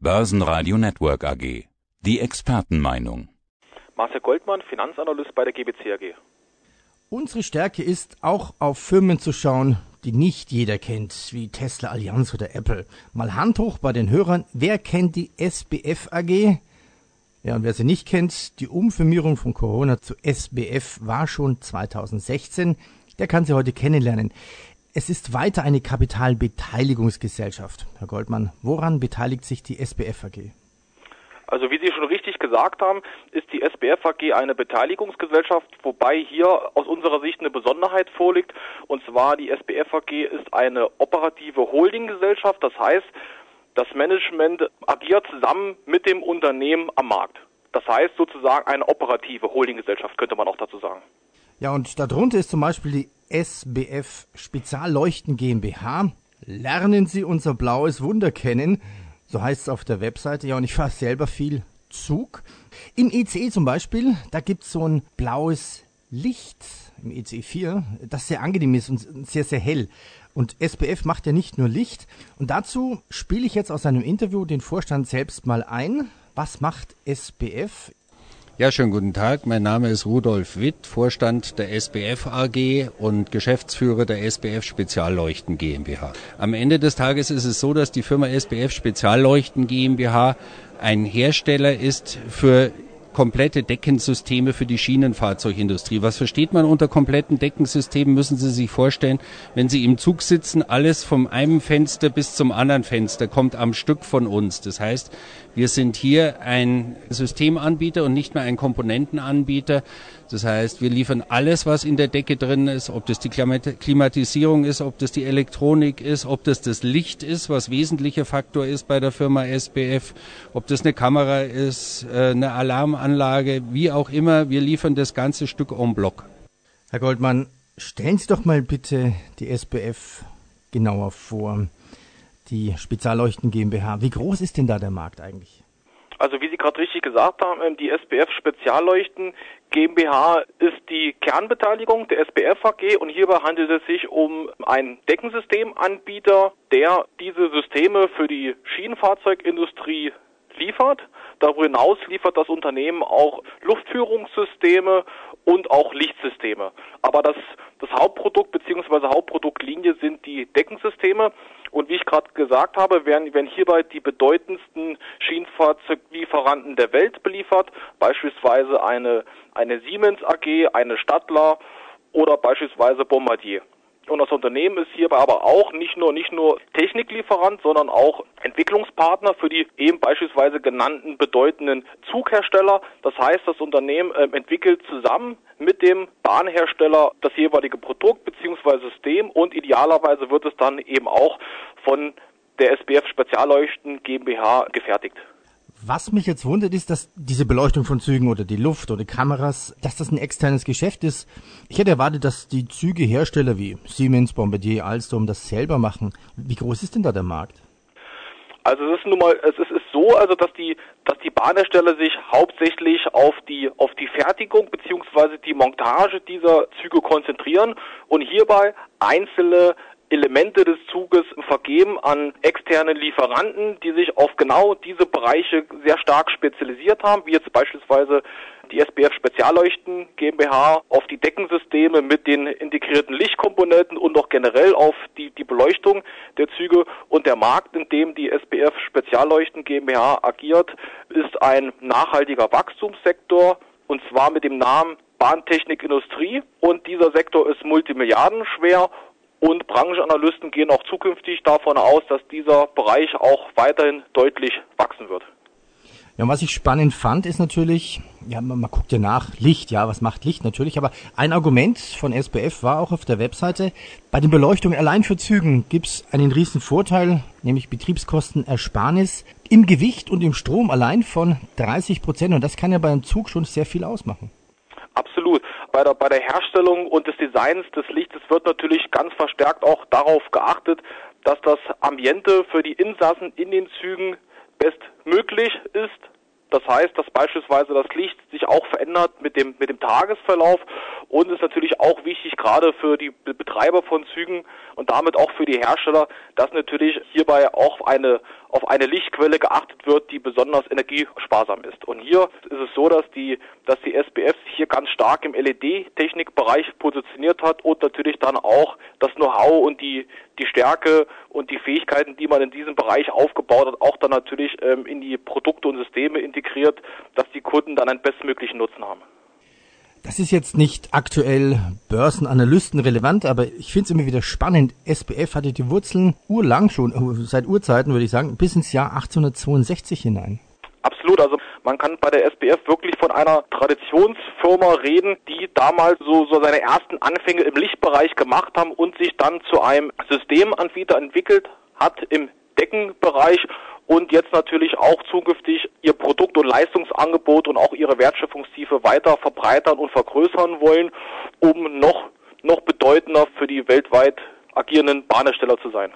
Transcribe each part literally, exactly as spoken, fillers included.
Börsenradio Network A G. Die Expertenmeinung. Marcel Goldmann, Finanzanalyst bei der G B C A G. Unsere Stärke ist, auch auf Firmen zu schauen, die nicht jeder kennt, wie Tesla, Allianz oder Apple. Mal Hand hoch bei den Hörern, wer kennt die S B F A G? Ja, und wer sie nicht kennt, die Umfirmierung von Corona zu S B F war schon zweitausendsechzehn. Der kann sie heute kennenlernen. Es ist weiter eine Kapitalbeteiligungsgesellschaft. Herr Goldmann, woran beteiligt sich die S B F A G? Also wie Sie schon richtig gesagt haben, ist die S B F A G eine Beteiligungsgesellschaft, wobei hier aus unserer Sicht eine Besonderheit vorliegt. Und zwar die S B F A G ist eine operative Holdinggesellschaft. Das heißt, das Management agiert zusammen mit dem Unternehmen am Markt. Das heißt sozusagen eine operative Holdinggesellschaft, könnte man auch dazu sagen. Ja, und darunter ist zum Beispiel die S B F Spezialleuchten GmbH. Lernen Sie unser blaues Wunder kennen. So heißt es auf der Webseite. Ja, und ich fahre selber viel Zug. Im E C E zum Beispiel, da gibt es so ein blaues Licht im E C E vier, das sehr angenehm ist und sehr, sehr hell. Und S B F macht ja nicht nur Licht. Und dazu spiele ich jetzt aus einem Interview den Vorstand selbst mal ein. Was macht S B F? Ja, schönen guten Tag. Mein Name ist Rudolf Witt, Vorstand der S B F A G und Geschäftsführer der S B F Spezialleuchten GmbH. Am Ende des Tages ist es so, dass die Firma S B F Spezialleuchten GmbH ein Hersteller ist für komplette Deckensysteme für die Schienenfahrzeugindustrie. Was versteht man unter kompletten Deckensystemen, müssen Sie sich vorstellen, wenn Sie im Zug sitzen, alles vom einen Fenster bis zum anderen Fenster kommt am Stück von uns. Das heißt, wir sind hier ein Systemanbieter und nicht mehr ein Komponentenanbieter. Das heißt, wir liefern alles, was in der Decke drin ist, ob das die Klimatisierung ist, ob das die Elektronik ist, ob das das Licht ist, was wesentlicher Faktor ist bei der Firma S B F, ob das eine Kamera ist, eine Alarmanlage, wie auch immer. Wir liefern das ganze Stück en bloc. Herr Goldmann, stellen Sie doch mal bitte die S B F genauer vor, die Spezialleuchten GmbH. Wie groß ist denn da der Markt eigentlich? Also wie Sie gerade richtig gesagt haben, die S B F Spezialleuchten GmbH ist die Kernbeteiligung der S B F A G und hierbei handelt es sich um einen Deckensystemanbieter, der diese Systeme für die Schienenfahrzeugindustrie liefert. Darüber hinaus liefert das Unternehmen auch Luftführungssysteme und auch Lichtsysteme. Aber das, das Hauptprodukt bzw. Hauptproduktlinie sind die Deckensysteme. Und wie ich gerade gesagt habe, werden, werden hierbei die bedeutendsten Schienenfahrzeuglieferanten der Welt beliefert, beispielsweise eine, eine Siemens A G, eine Stadler oder beispielsweise Bombardier. Und das Unternehmen ist hierbei aber auch nicht nur nicht nur Techniklieferant, sondern auch Entwicklungspartner für die eben beispielsweise genannten bedeutenden Zughersteller. Das heißt, das Unternehmen äh, entwickelt zusammen mit dem Bahnhersteller das jeweilige Produkt bzw. System und idealerweise wird es dann eben auch von der S B F Spezialleuchten GmbH gefertigt. Was mich jetzt wundert, ist, dass diese Beleuchtung von Zügen oder die Luft oder Kameras, dass das ein externes Geschäft ist. Ich hätte erwartet, dass die Zügehersteller wie Siemens, Bombardier, Alstom das selber machen. Wie groß ist denn da der Markt? Also es ist nun mal, es ist, ist so, also dass die, dass die Bahnhersteller sich hauptsächlich auf die, auf die Fertigung bzw. die Montage dieser Züge konzentrieren und hierbei einzelne Elemente des Zuges vergeben an externe Lieferanten, die sich auf genau diese Bereiche sehr stark spezialisiert haben, wie jetzt beispielsweise die S B F Spezialleuchten GmbH auf die Deckensysteme mit den integrierten Lichtkomponenten und auch generell auf die, die Beleuchtung der Züge. Und der Markt, in dem die S B F Spezialleuchten GmbH agiert, ist ein nachhaltiger Wachstumssektor und zwar mit dem Namen Bahntechnikindustrie. Und dieser Sektor ist multimilliardenschwer. Und Branchenanalysten gehen auch zukünftig davon aus, dass dieser Bereich auch weiterhin deutlich wachsen wird. Ja, und was ich spannend fand, ist natürlich, ja, man, man guckt ja nach, Licht, ja, was macht Licht natürlich, aber ein Argument von S B F war auch auf der Webseite, bei den Beleuchtungen allein für Zügen gibt's einen riesen Vorteil, nämlich Betriebskostenersparnis im Gewicht und im Strom allein von dreißig Prozent und das kann ja beim Zug schon sehr viel ausmachen. Absolut. Bei der, bei der Herstellung und des Designs des Lichtes wird natürlich ganz verstärkt auch darauf geachtet, dass das Ambiente für die Insassen in den Zügen bestmöglich ist. Das heißt, dass beispielsweise das Licht sich auch verändert mit dem, mit dem Tagesverlauf und ist natürlich auch wichtig, gerade für die Betreiber von Zügen und damit auch für die Hersteller, dass natürlich hierbei auch eine, auf eine Lichtquelle geachtet wird, die besonders energiesparsam ist. Und hier ist es so, dass die, dass die S B F sich hier ganz stark im L E D-Technikbereich positioniert hat und natürlich dann auch das Know-how und die, die Stärke und die Fähigkeiten, die man in diesem Bereich aufgebaut hat, auch dann natürlich ähm, in die Produkte und Systeme integriert, dass die Kunden dann einen bestmöglichen Nutzen haben. Das ist jetzt nicht aktuell Börsenanalysten relevant, aber ich finde es immer wieder spannend. S B F hatte die Wurzeln urlang schon, seit Urzeiten würde ich sagen, bis ins Jahr achtzehnhundertzweiundsechzig hinein. Absolut, also man kann bei der S B F wirklich von einer Traditionsfirma reden, die damals so, so seine ersten Anfänge im Lichtbereich gemacht haben und sich dann zu einem Systemanbieter entwickelt hat im Deckenbereich und jetzt natürlich auch zukünftig ihr Produkt- und Leistungsangebot und auch ihre Wertschöpfungstiefe weiter verbreitern und vergrößern wollen, um noch, noch bedeutender für die weltweit agierenden Bahnhersteller zu sein.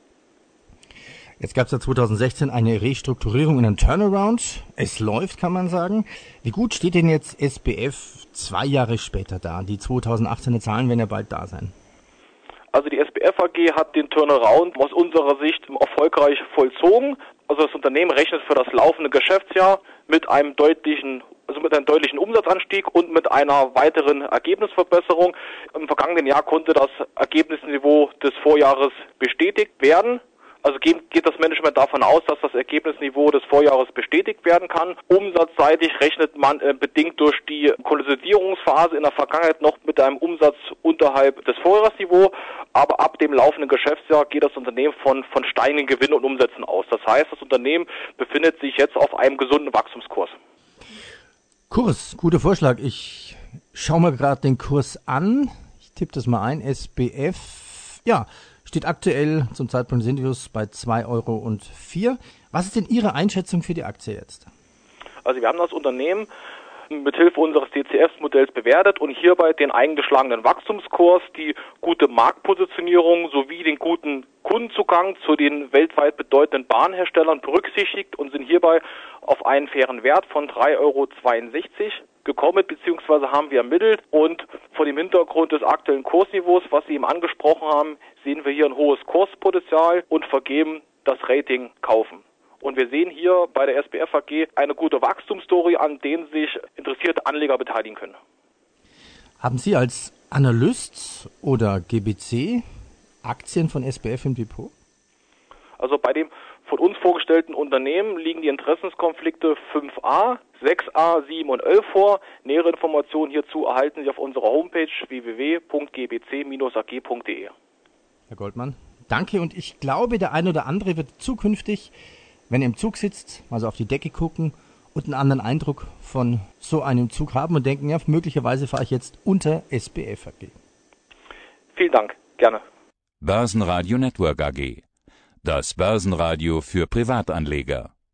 Jetzt gab es ja zweitausendsechzehn eine Restrukturierung und einen Turnaround. Es läuft, kann man sagen. Wie gut steht denn jetzt S B F zwei Jahre später da? Die zweitausendachtzehner Zahlen werden ja bald da sein. Also die S B F A G hat den Turnaround aus unserer Sicht erfolgreich vollzogen. Also das Unternehmen rechnet für das laufende Geschäftsjahr mit einem deutlichen, also mit einem deutlichen Umsatzanstieg und mit einer weiteren Ergebnisverbesserung. Im vergangenen Jahr konnte das Ergebnisniveau des Vorjahres bestätigt werden. Also geht, geht das Management davon aus, dass das Ergebnisniveau des Vorjahres bestätigt werden kann. Umsatzseitig rechnet man äh, bedingt durch die Konsolidierungsphase in der Vergangenheit noch mit einem Umsatz unterhalb des Vorjahresniveaus, aber ab dem laufenden Geschäftsjahr geht das Unternehmen von, von steigenden Gewinnen und Umsätzen aus. Das heißt, das Unternehmen befindet sich jetzt auf einem gesunden Wachstumskurs. Kurs, guter Vorschlag. Ich schaue mir gerade den Kurs an. Ich tippe das mal ein. S B F, ja, steht aktuell zum Zeitpunkt des Interviews bei zwei Euro und vier. Was ist denn Ihre Einschätzung für die Aktie jetzt? Also wir haben das Unternehmen mithilfe unseres D C F-Modells bewertet und hierbei den eingeschlagenen Wachstumskurs, die gute Marktpositionierung sowie den guten Kundenzugang zu den weltweit bedeutenden Bahnherstellern berücksichtigt und sind hierbei auf einen fairen Wert von drei Euro zweiundsechzig gekommen, beziehungsweise haben wir ermittelt und vor dem Hintergrund des aktuellen Kursniveaus, was Sie eben angesprochen haben, sehen wir hier ein hohes Kurspotenzial und vergeben das Rating kaufen. Und wir sehen hier bei der S B F A G eine gute Wachstumsstory, an denen sich interessierte Anleger beteiligen können. Haben Sie als Analyst oder G B C Aktien von S B F im Depot? Also bei dem von uns vorgestellten Unternehmen liegen die Interessenskonflikte fünf a, sechs a, sieben und elf vor. Nähere Informationen hierzu erhalten Sie auf unserer Homepage w w w punkt g b c dash a g punkt d e. Herr Goldmann, danke, und ich glaube, der ein oder andere wird zukünftig, wenn er im Zug sitzt, also auf die Decke gucken und einen anderen Eindruck von so einem Zug haben und denken, ja, möglicherweise fahre ich jetzt unter S B F A G. Vielen Dank, gerne. Börsenradio Network A G. Das Börsenradio für Privatanleger.